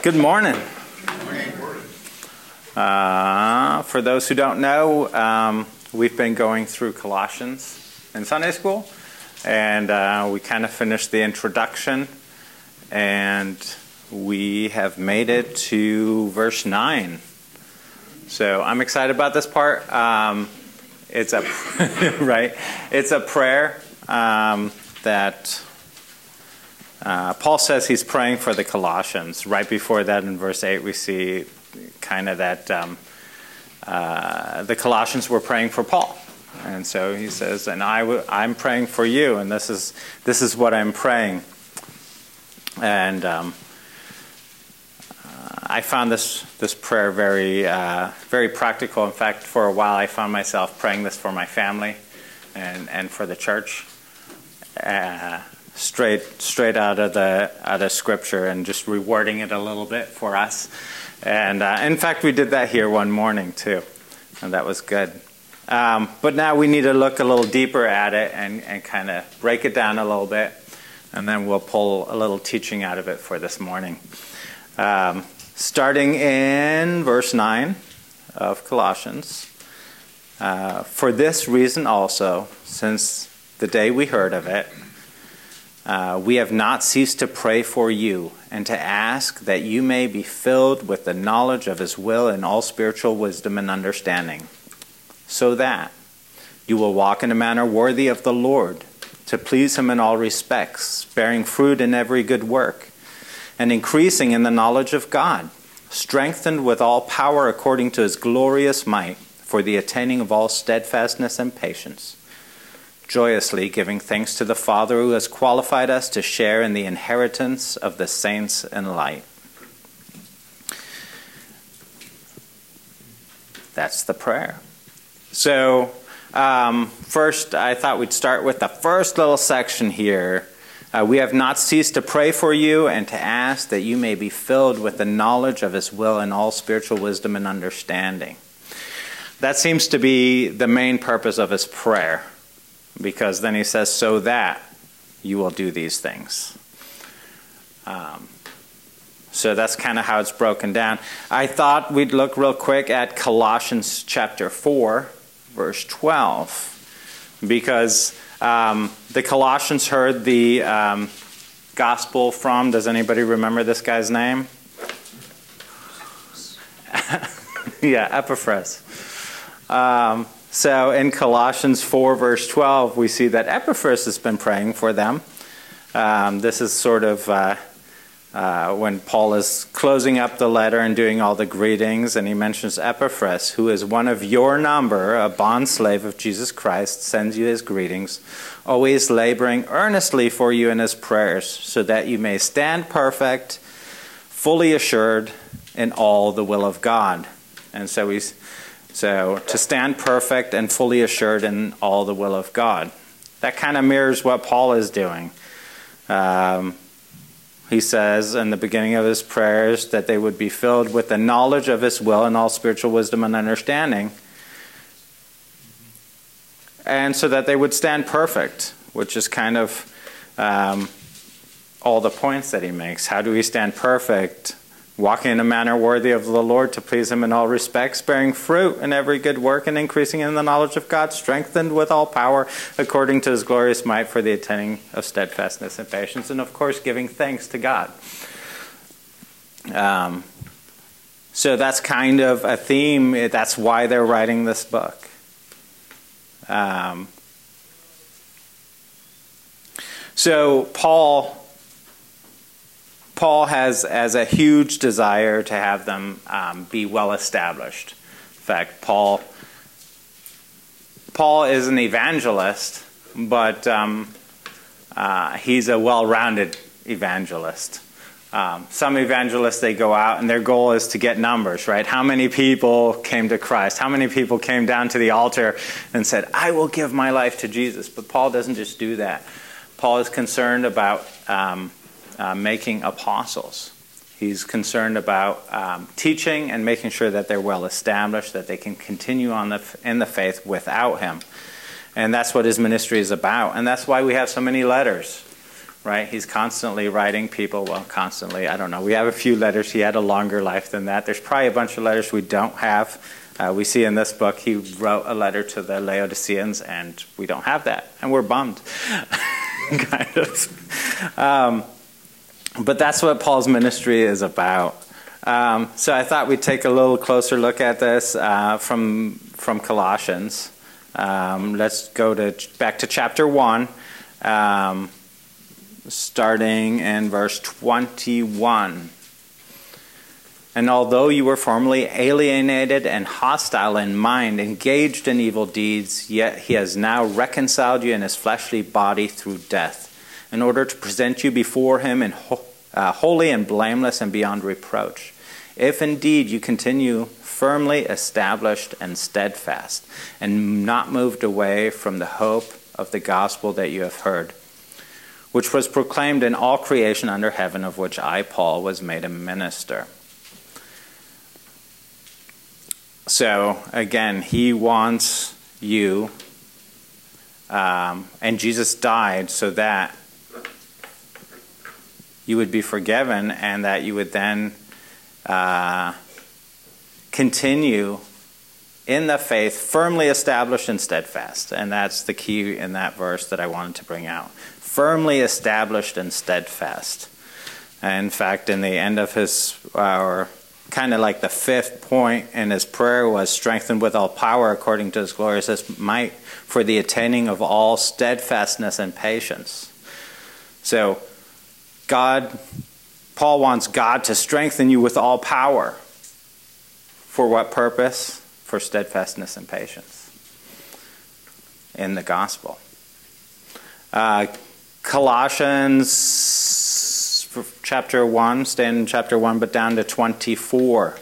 Good morning. For those who don't know, we've been going through Colossians in Sunday school, and we kind of finished the introduction, and we have made it to verse 9. So I'm excited about this part. It's a right. It's a prayer that Paul says he's praying for the Colossians. Right before that, in verse 8, we see kind of that the Colossians were praying for Paul, and so he says, "And I'm praying for you, and this is what I'm praying." And I found this prayer very practical. In fact, for a while, I found myself praying this for my family and for the church. Straight out of Scripture, and just rewording it a little bit for us. And in fact, we did that here one morning too, and that was good. But now we need to look a little deeper at it and kind of break it down a little bit, and then we'll pull a little teaching out of it for this morning. Starting in verse 9 of Colossians. For this reason also, since the day we heard of it, we have not ceased to pray for you and to ask that you may be filled with the knowledge of His will and all spiritual wisdom and understanding, so that you will walk in a manner worthy of the Lord, to please Him in all respects, bearing fruit in every good work, and increasing in the knowledge of God, strengthened with all power according to His glorious might, for the attaining of all steadfastness and patience, joyously giving thanks to the Father who has qualified us to share in the inheritance of the saints in light. That's the prayer. So first, I thought we'd start with the first little section here. We have not ceased to pray for you and to ask that you may be filled with the knowledge of His will and all spiritual wisdom and understanding. That seems to be the main purpose of his prayer, because then he says, so that you will do these things. So that's kind of how it's broken down. I thought we'd look real quick at Colossians chapter 4, verse 12, because the Colossians heard the gospel from, does anybody remember this guy's name? Yeah, Epaphras. So in Colossians 4, verse 12, we see that Epaphras has been praying for them. This is sort of when Paul is closing up the letter and doing all the greetings, and he mentions Epaphras, who is one of your number, a bondslave of Jesus Christ, sends you his greetings, always laboring earnestly for you in his prayers, so that you may stand perfect, fully assured in all the will of God. And so to stand perfect and fully assured in all the will of God. That kind of mirrors what Paul is doing. He says in the beginning of his prayers that they would be filled with the knowledge of his will and all spiritual wisdom and understanding. And so that they would stand perfect, which is kind of all the points that he makes. How do we stand perfect? Walking in a manner worthy of the Lord, to please Him in all respects, bearing fruit in every good work, and increasing in the knowledge of God, strengthened with all power according to His glorious might, for the attaining of steadfastness and patience, and of course giving thanks to God. So that's kind of a theme. That's why they're writing this book. So Paul has a huge desire to have them be well established. In fact, Paul is an evangelist, but he's a well-rounded evangelist. Some evangelists, they go out and their goal is to get numbers, right? How many people came to Christ? How many people came down to the altar and said, I will give my life to Jesus? But Paul doesn't just do that. Paul is concerned about making apostles. He's concerned about teaching and making sure that they're well established, that they can continue on in the faith without him. And that's what his ministry is about. And that's why we have so many letters, right? He's constantly writing people. Well, constantly, I don't know. We have a few letters. He had a longer life than that. There's probably a bunch of letters we don't have. We see in this book he wrote a letter to the Laodiceans, and we don't have that, and we're bummed, kind of. But that's what Paul's ministry is about. So I thought we'd take a little closer look at this from Colossians. Let's go back to chapter 1, starting in verse 21. And although you were formerly alienated and hostile in mind, engaged in evil deeds, yet he has now reconciled you in his fleshly body through death, in order to present you before him in holy and blameless and beyond reproach. If indeed you continue firmly established and steadfast, and not moved away from the hope of the gospel that you have heard, which was proclaimed in all creation under heaven, of which I, Paul, was made a minister. So, again, he wants you, and Jesus died so that you would be forgiven and that you would then continue in the faith, firmly established and steadfast. And that's the key in that verse that I wanted to bring out. Firmly established and steadfast. And in fact, in the end of his, or kind of like the fifth point in his prayer was strengthened with all power according to his glorious might for the attaining of all steadfastness and patience. So Paul wants God to strengthen you with all power. For what purpose? For steadfastness and patience in the gospel. Colossians chapter 1, staying in chapter 1, but down to 24.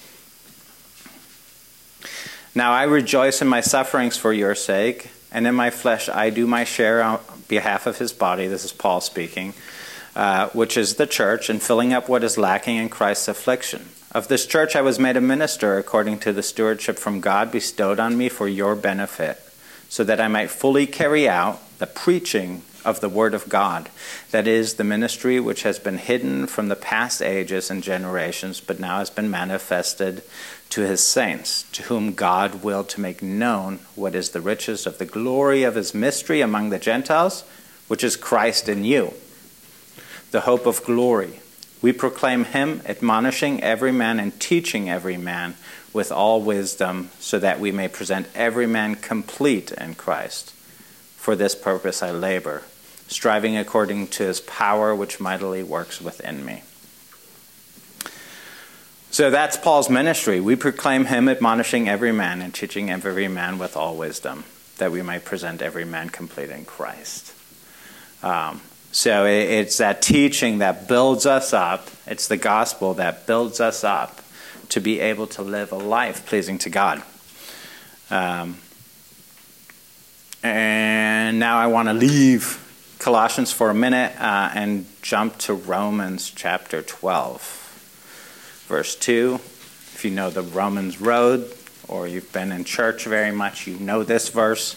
Now I rejoice in my sufferings for your sake, and in my flesh I do my share on behalf of his body. This is Paul speaking. Which is the church, and filling up what is lacking in Christ's affliction. Of this church I was made a minister according to the stewardship from God bestowed on me for your benefit, so that I might fully carry out the preaching of the word of God, that is, the ministry which has been hidden from the past ages and generations, but now has been manifested to his saints, to whom God willed to make known what is the riches of the glory of his mystery among the Gentiles, which is Christ in you, the hope of glory. We proclaim him, admonishing every man and teaching every man with all wisdom, so that we may present every man complete in Christ. For this purpose I labor, striving according to his power which mightily works within me. So that's Paul's ministry. We proclaim him, admonishing every man and teaching every man with all wisdom, that we may present every man complete in Christ. So it's that teaching that builds us up. It's the gospel that builds us up to be able to live a life pleasing to God. And now I want to leave Colossians for a minute and jump to Romans chapter 12. Verse 2. If you know the Romans road, or you've been in church very much, you know this verse.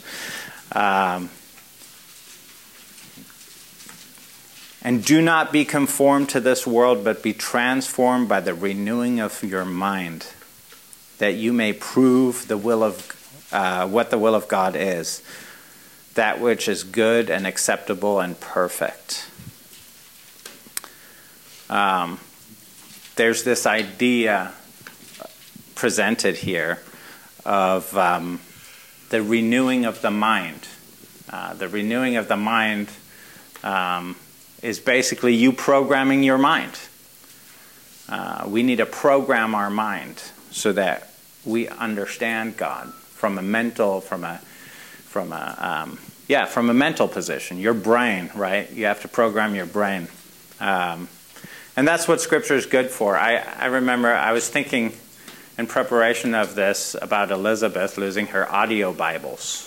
And do not be conformed to this world, but be transformed by the renewing of your mind, that you may prove the will of what the will of God is, that which is good and acceptable and perfect. There's this idea presented here of the renewing of the mind. The renewing of the mind is basically you programming your mind. We need to program our mind so that we understand God from a mental position. Your brain, right? You have to program your brain, and that's what Scripture is good for. I remember I was thinking in preparation of this about Elizabeth losing her audio Bibles.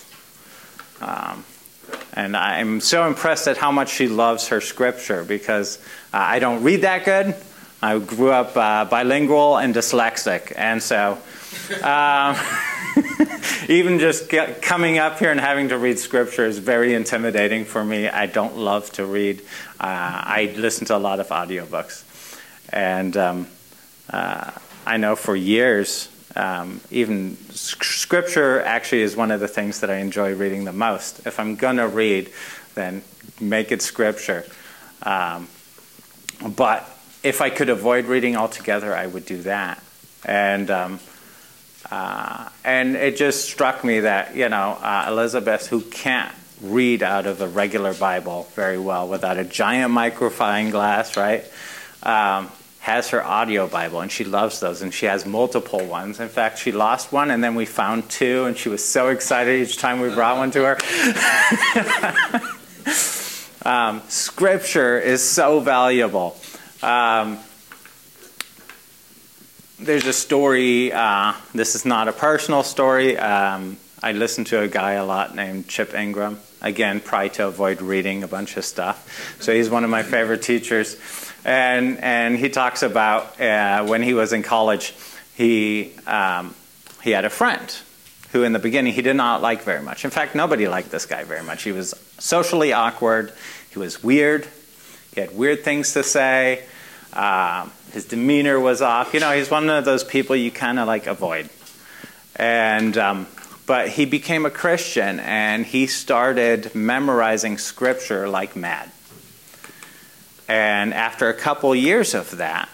And I'm so impressed at how much she loves her scripture, because I don't read that good. I grew up bilingual and dyslexic. And so Even just coming up here and having to read scripture is very intimidating for me. I don't love to read. I listen to a lot of audiobooks. And I know for years, even scripture actually is one of the things that I enjoy reading the most. If I'm going to read, then make it scripture. But if I could avoid reading altogether, I would do that. And it just struck me that, Elizabeth, who can't read out of a regular Bible very well without a giant magnifying glass, right, has her audio Bible, and she loves those, and she has multiple ones. In fact, she lost one, and then we found two, and she was so excited each time we brought one to her. Scripture is so valuable. There's a story, this is not a personal story. I listen to a guy a lot named Chip Ingram. Again, try to avoid reading a bunch of stuff. So he's one of my favorite teachers. And he talks about when he was in college, he had a friend who in the beginning he did not like very much. In fact, nobody liked this guy very much. He was socially awkward. He was weird. He had weird things to say. His demeanor was off. He's one of those people you kind of like avoid. And but he became a Christian, and he started memorizing scripture like mad. And after a couple years of that,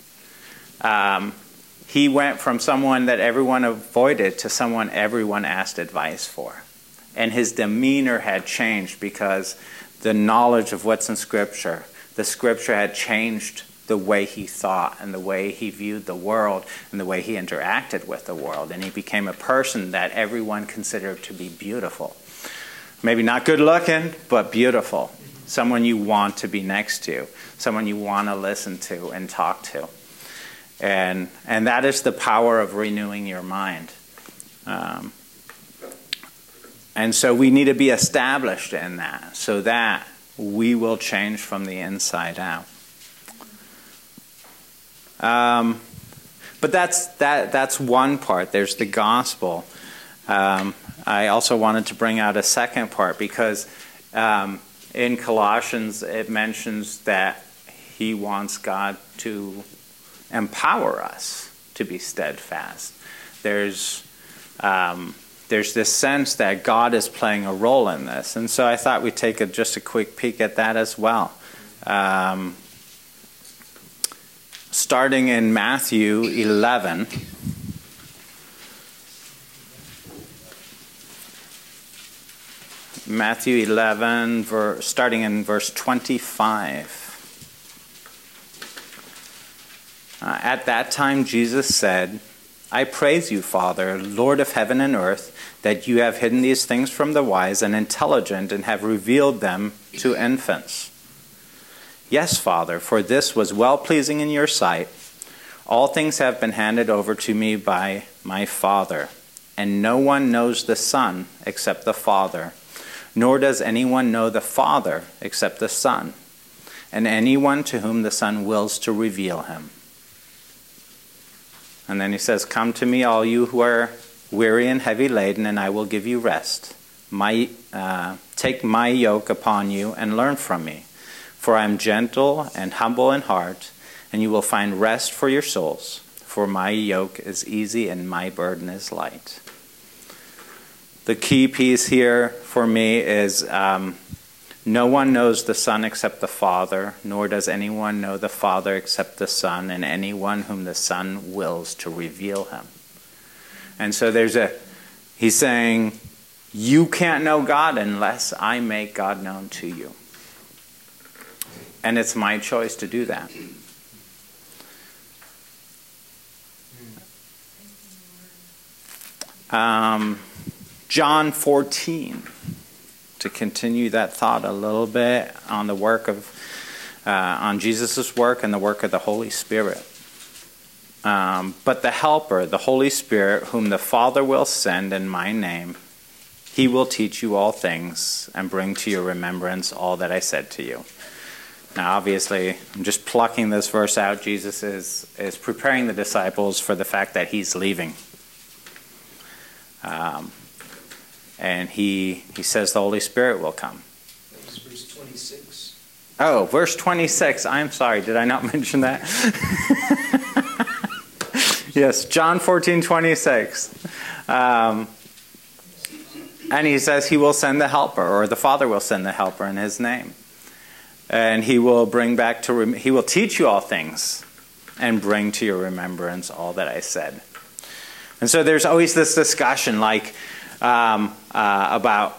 he went from someone that everyone avoided to someone everyone asked advice for. And his demeanor had changed because the knowledge of what's in Scripture, the Scripture had changed the way he thought and the way he viewed the world and the way he interacted with the world. And he became a person that everyone considered to be beautiful. Maybe not good looking, but beautiful. Someone you want to be next to, someone you want to listen to and talk to. And that is the power of renewing your mind. And so we need to be established in that so that we will change from the inside out. But that's one part. There's the gospel. I also wanted to bring out a second part because in Colossians it mentions that he wants God to empower us to be steadfast. There's this sense that God is playing a role in this. And so I thought we'd take just a quick peek at that as well. Starting in Matthew 11. Matthew 11, starting in verse 25. At that time Jesus said, I praise you, Father, Lord of heaven and earth, that you have hidden these things from the wise and intelligent and have revealed them to infants. Yes, Father, for this was well-pleasing in your sight. All things have been handed over to me by my Father, and no one knows the Son except the Father, nor does anyone know the Father except the Son, and anyone to whom the Son wills to reveal him. And then he says, come to me, all you who are weary and heavy laden, and I will give you rest. Take my yoke upon you and learn from me. For I am gentle and humble in heart, and you will find rest for your souls. For my yoke is easy and my burden is light. The key piece here for me is no one knows the Son except the Father, nor does anyone know the Father except the Son, and anyone whom the Son wills to reveal him. And so he's saying, you can't know God unless I make God known to you. And it's my choice to do that. John 14, to continue that thought a little bit on the work of, on Jesus' work and the work of the Holy Spirit. But the Helper, the Holy Spirit, whom the Father will send in my name, he will teach you all things and bring to your remembrance all that I said to you. Now, obviously, I'm just plucking this verse out. Jesus is preparing the disciples for the fact that he's leaving. And he says the Holy Spirit will come. That was verse 26. Oh, verse 26. I'm sorry. Did I not mention that? Yes, John 14:26. And he says he will send the helper, or the Father will send the helper in his name. And he will bring back he will teach you all things and bring to your remembrance all that I said. And so there's always this discussion about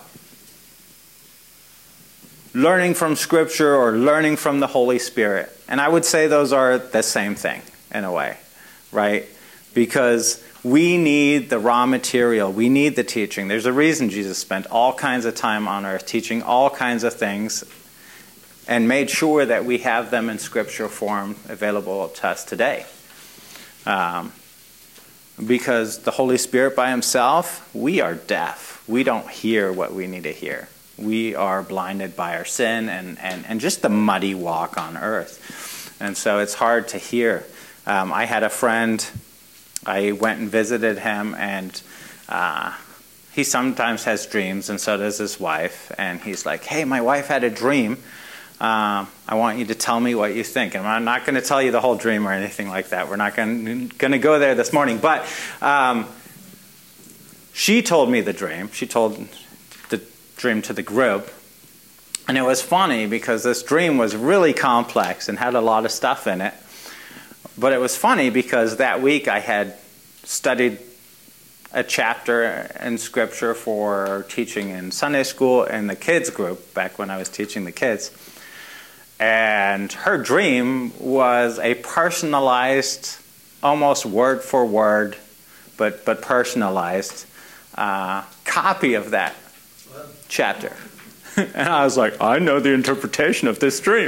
learning from Scripture or learning from the Holy Spirit. And I would say those are the same thing in a way, right? Because we need the raw material. We need the teaching. There's a reason Jesus spent all kinds of time on earth teaching all kinds of things and made sure that we have them in Scripture form available to us today. Because the Holy Spirit by himself, we are deaf. We don't hear what we need to hear. We are blinded by our sin and just the muddy walk on earth. And so it's hard to hear. I had a friend, I went and visited him, and he sometimes has dreams, and so does his wife. And he's like, hey, my wife had a dream. I want you to tell me what you think. And I'm not going to tell you the whole dream or anything like that. We're not going to go there this morning. But she told me the dream. She told the dream to the group. And it was funny because this dream was really complex and had a lot of stuff in it. But it was funny because that week I had studied a chapter in Scripture for teaching in Sunday school in the kids group back when I was teaching the kids. And her dream was a personalized, almost word for word, but personalized copy of that chapter. And I was like, I know the interpretation of this dream.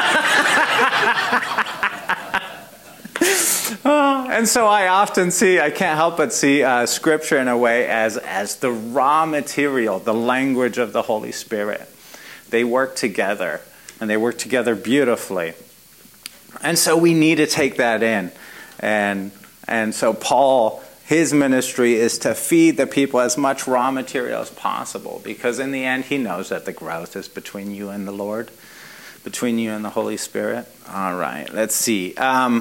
And so I often I can't help but see Scripture in a way as the raw material, the language of the Holy Spirit. They work together, and they work together beautifully. And so we need to take that in. And so Paul, his ministry is to feed the people as much raw material as possible, because in the end he knows that the growth is between you and the Lord, between you and the Holy Spirit. All right, let's see.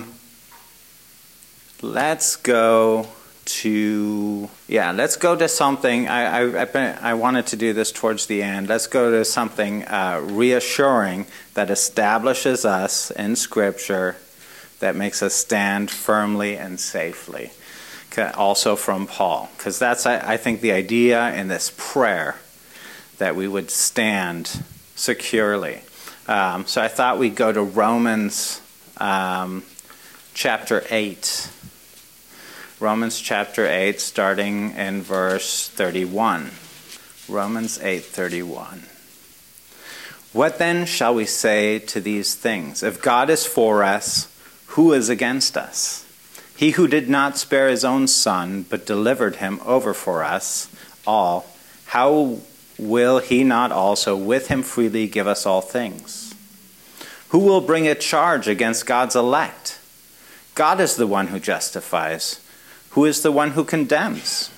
Let's go to something. I wanted to do this towards the end. Let's go to something reassuring that establishes us in Scripture, that makes us stand firmly and safely. Also from Paul, because that's, I think, the idea in this prayer, that we would stand securely. So I thought we'd go to Romans chapter 8. Romans chapter 8, starting in verse 31. Romans 8:31. What then shall we say to these things? If God is for us, who is against us? He who did not spare his own Son, but delivered him over for us all, how will he not also with him freely give us all things? Who will bring a charge against God's elect? God is the one who justifies. Who is the one who condemns?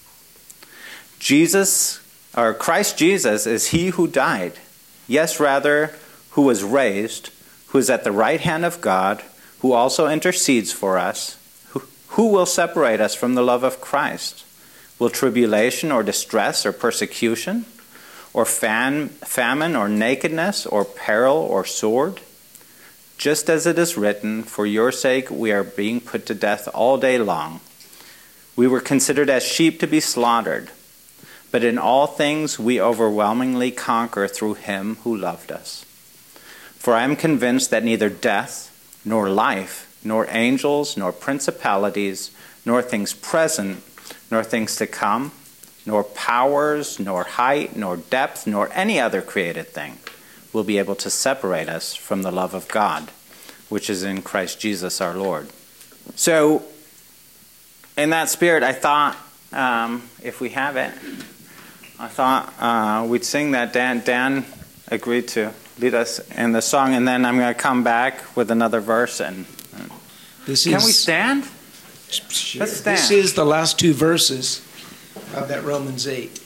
Christ Jesus is he who died, yes, rather, who was raised, who is at the right hand of God, who also intercedes for us. Who will separate us from the love of Christ? Will tribulation or distress or persecution, or famine or nakedness or peril or sword? Just as it is written, for your sake we are being put to death all day long. We were considered as sheep to be slaughtered, but in all things we overwhelmingly conquer through him who loved us. For I am convinced that neither death, nor life, nor angels, nor principalities, nor things present, nor things to come, nor powers, nor height, nor depth, nor any other created thing will be able to separate us from the love of God, which is in Christ Jesus our Lord. So, in that spirit, I thought, if we have it, I thought we'd sing that. Dan agreed to lead us in the song, and then I'm going to come back with another verse. And can we stand? Sure. Let's stand. This is the last two verses of that Romans 8.